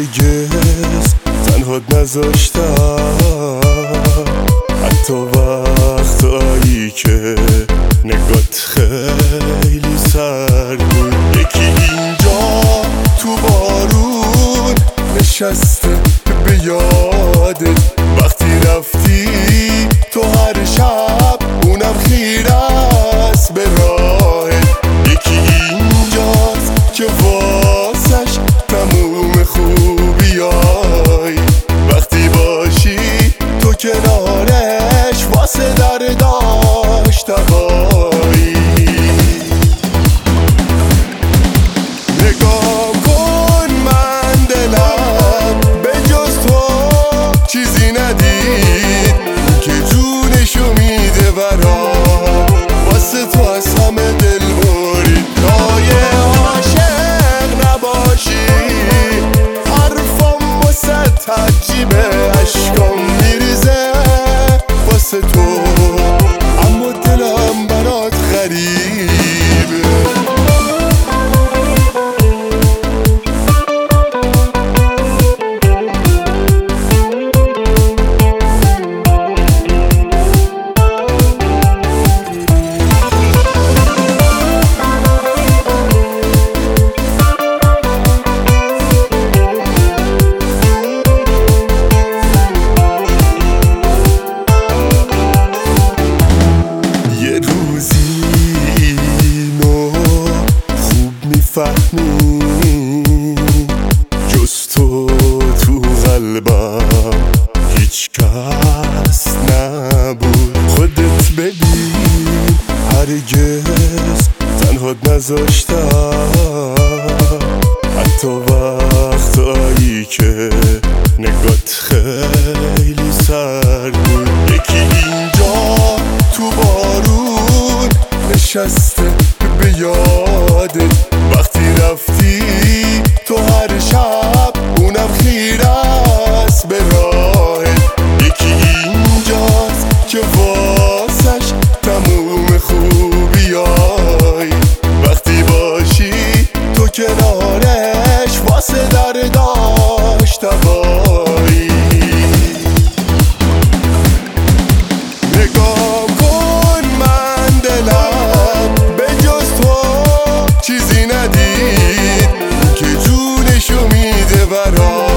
هرگز تنهات نذاشتم، حتی وقتایی که نگات خیلی سرد بود. یکی اینجا تو بارون نشسته به یادت، وقتی رفتی تو هر شب اونم خیره است به راهت. یکی اینجاست که واسش تموم خوبیای، وقتی باشی تو کنارش واسه درداش دوایی. نگاه کن من دلم به جز تو چیزی ندید که جونشو میده برام، واسه تو از همه دل برید. لایه عاشق نباشی حرفم واسه ترجیبه، عشقم میریزه واسه تو اما دلم برات غریبه. فهمی جز تو تو قلبم هیچ کس نبود. خودت ببین هرگز تنهات نذاشتم، حتی وقتایی که نگات خیلی سرد بود. یکی اینجا تو بارون نشسته به یادت، وقتی رفتی تو هر شب اونم خیره است به راهت. یکی اینجاست که واسش تموم خوبیای، وقتی باشی تو کنارش واسه درداش دوایی. نگاه کن من دلم به جز تو چیزی ندید که جونشو میده برام،